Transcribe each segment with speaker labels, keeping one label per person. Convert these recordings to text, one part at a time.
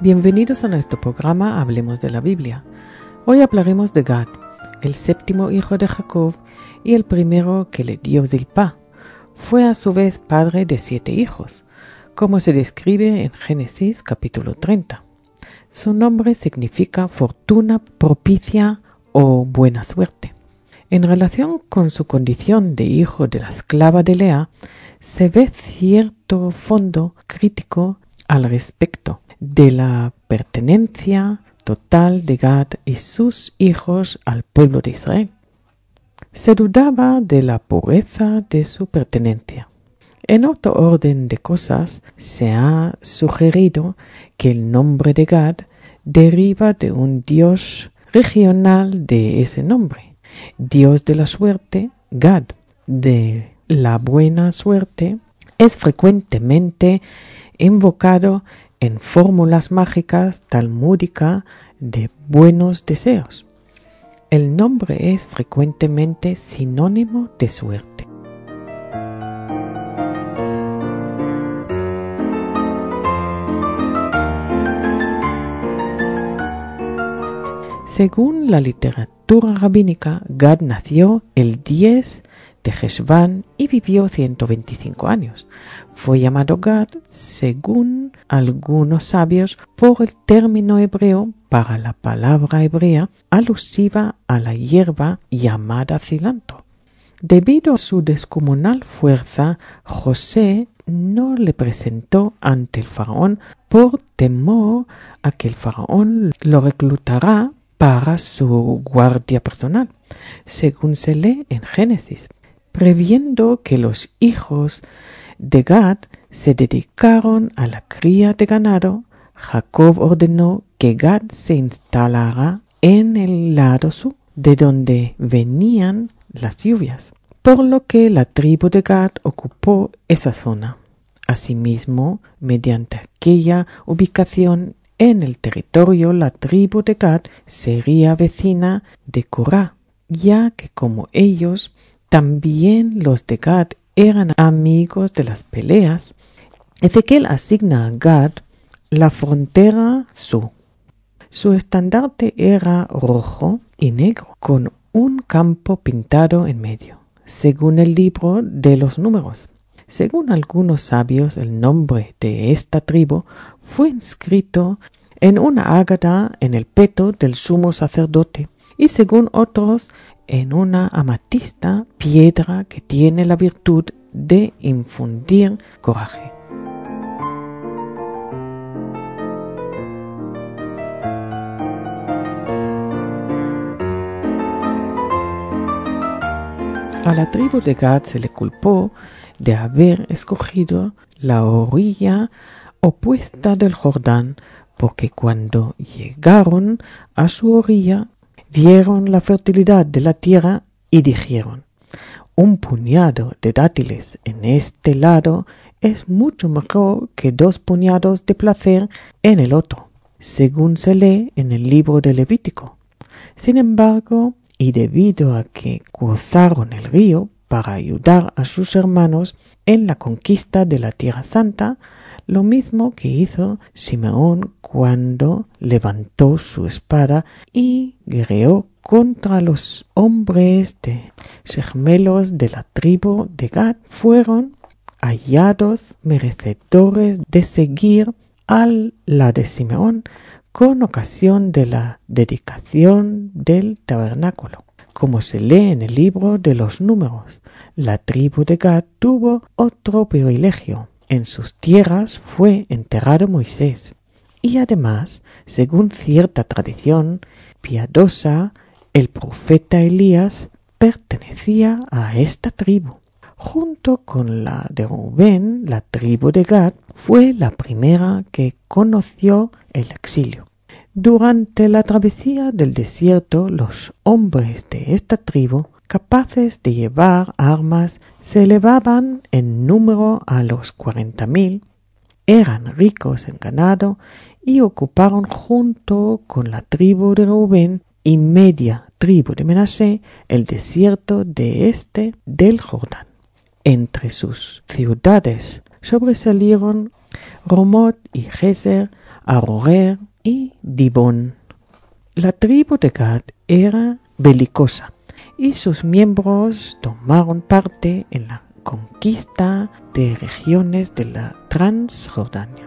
Speaker 1: Bienvenidos a nuestro programa Hablemos de la Biblia. Hoy hablaremos de Gad, el séptimo hijo de Jacob y el primero que le dio Zilpá. Fue a su vez padre de 7 hijos, como se describe en Génesis capítulo 30. Su nombre significa fortuna propicia o buena suerte. En relación con su condición de hijo de la esclava de Lea, se ve cierto fondo crítico al respecto de la pertenencia total de Gad y sus hijos al pueblo de Israel. Se dudaba de la pureza de su pertenencia. En otro orden de cosas, se ha sugerido que el nombre de Gad deriva de un dios regional de ese nombre, dios de la suerte, Gad, de la buena suerte. Es frecuentemente invocado en fórmulas mágicas talmúdicas de buenos deseos. El nombre es frecuentemente sinónimo de suerte. Según la literatura rabínica, Gad nació el 10 de Heshvan y vivió 125 años. Fue llamado Gad, según algunos sabios, por el término hebreo para la palabra hebrea alusiva a la hierba llamada cilantro. Debido a su descomunal fuerza, José no le presentó ante el faraón por temor a que el faraón lo reclutara para su guardia personal, según se lee en Génesis. Previendo que los hijos de Gad se dedicaron a la cría de ganado, Jacob ordenó que Gad se instalara en el lado sur, de donde venían las lluvias, por lo que la tribu de Gad ocupó esa zona. Asimismo, mediante aquella ubicación en el territorio, la tribu de Gad sería vecina de Corá, ya que como ellos, también los de Gad eran amigos de las peleas. Ezequiel asigna a Gad la frontera sur. Su estandarte era rojo y negro, con un campo pintado en medio, según el libro de los números. Según algunos sabios, el nombre de esta tribu fue inscrito en una ágata en el peto del sumo sacerdote y según otros en una amatista, piedra que tiene la virtud de infundir coraje. A la tribu de Gad se le culpó de haber escogido la orilla opuesta del Jordán, porque cuando llegaron a su orilla, vieron la fertilidad de la tierra y dijeron: un puñado de dátiles en este lado es mucho mejor que 2 puñados de placer en el otro, según se lee en el libro de Levítico. Sin embargo, y debido a que cruzaron el río para ayudar a sus hermanos en la conquista de la Tierra Santa, lo mismo que hizo Simeón cuando levantó su espada y guerreó contra los hombres de gemelos de la tribu de Gad, fueron hallados merecedores de seguir a la de Simeón con ocasión de la dedicación del tabernáculo. Como se lee en el libro de los números, la tribu de Gad tuvo otro privilegio. En sus tierras fue enterrado Moisés, y además, según cierta tradición piadosa, el profeta Elías pertenecía a esta tribu. Junto con la de Rubén, la tribu de Gad fue la primera que conoció el exilio. Durante la travesía del desierto, los hombres de esta tribu, capaces de llevar armas, se elevaban en número a los 40,000, eran ricos en ganado y ocuparon junto con la tribu de Rubén y media tribu de Menasé el desierto de este del Jordán. Entre sus ciudades sobresalieron Romot y Gezer, Aroer y Dibón. La tribu de Gad era belicosa y sus miembros tomaron parte en la conquista de regiones de la Transjordania.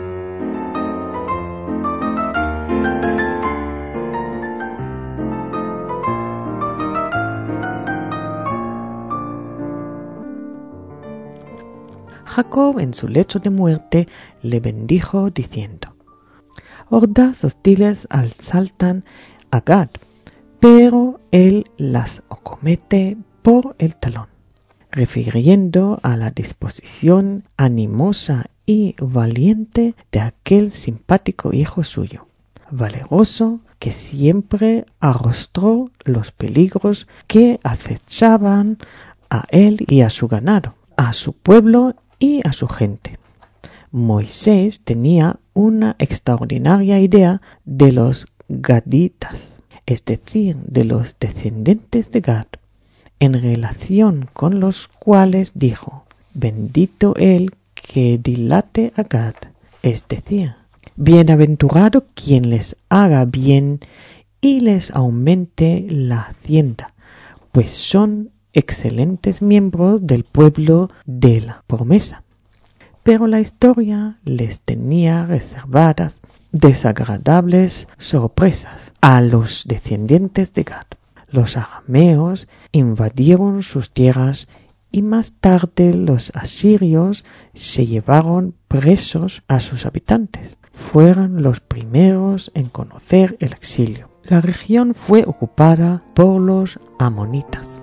Speaker 1: Jacob en su lecho de muerte le bendijo diciendo: hordas hostiles asaltan a Gad, pero él las acomete por el talón, refiriendo a la disposición animosa y valiente de aquel simpático hijo suyo, valeroso, que siempre arrostró los peligros que acechaban a él y a su ganado, a su pueblo y a su gente. Moisés tenía una extraordinaria idea de los gaditas, es decir, de los descendientes de Gad, en relación con los cuales dijo: bendito el que dilate a Gad, es decir, bienaventurado quien les haga bien y les aumente la hacienda, pues son excelentes miembros del pueblo de la promesa. Pero la historia les tenía reservadas desagradables sorpresas a los descendientes de Gad. Los arameos invadieron sus tierras y más tarde los asirios se llevaron presos a sus habitantes. Fueron los primeros en conocer el exilio. La región fue ocupada por los amonitas.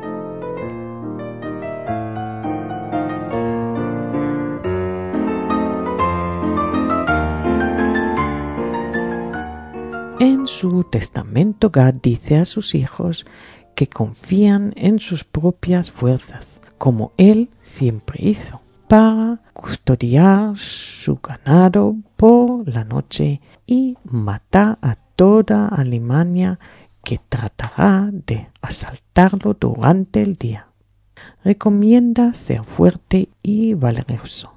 Speaker 1: En su testamento Gad dice a sus hijos que confían en sus propias fuerzas, como él siempre hizo, para custodiar su ganado por la noche y matar a toda Alemania que tratará de asaltarlo durante el día. Recomienda ser fuerte y valeroso.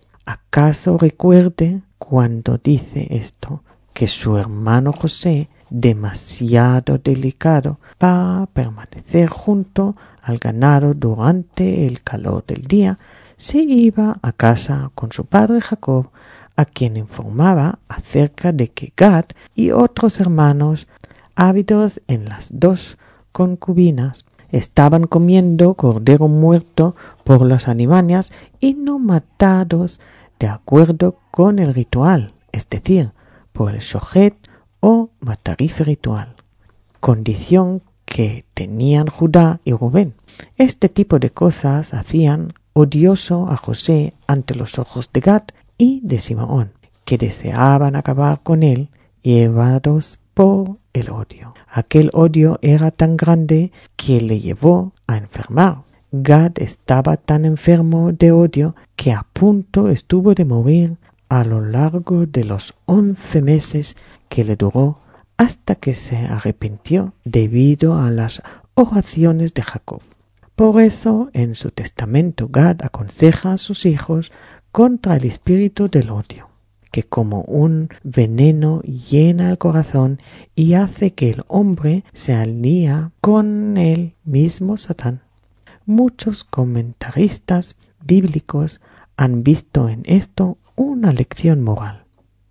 Speaker 1: ¿Acaso recuerde cuando dice esto que su hermano José, demasiado delicado para permanecer junto al ganado durante el calor del día, se iba a casa con su padre Jacob, a quien informaba acerca de que Gad y otros hermanos, ávidos en las dos concubinas, estaban comiendo cordero muerto por las animanias y no matados de acuerdo con el ritual, es decir, por el shochet o matarife ritual, condición que tenían Judá y Rubén. Este tipo de cosas hacían odioso a José ante los ojos de Gad y de Simeón, que deseaban acabar con él, llevados por el odio. Aquel odio era tan grande que le llevó a enfermar. Gad estaba tan enfermo de odio que a punto estuvo de morir a lo largo de los 11 meses que le duró, hasta que se arrepintió debido a las oraciones de Jacob. Por eso en su testamento Gad aconseja a sus hijos contra el espíritu del odio, que como un veneno llena el corazón y hace que el hombre se alíe con el mismo Satán. Muchos comentaristas bíblicos han visto en esto una lección moral.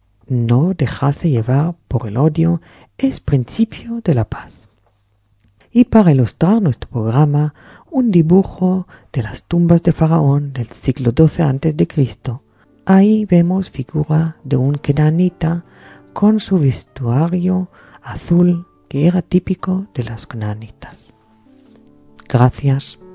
Speaker 1: No dejarse llevar por el odio es principio de la paz. Y para ilustrar nuestro programa, un dibujo de las tumbas de Faraón del siglo XII a.C. Ahí vemos figura de un kenanita con su vestuario azul que era típico de los kenanitas. Gracias.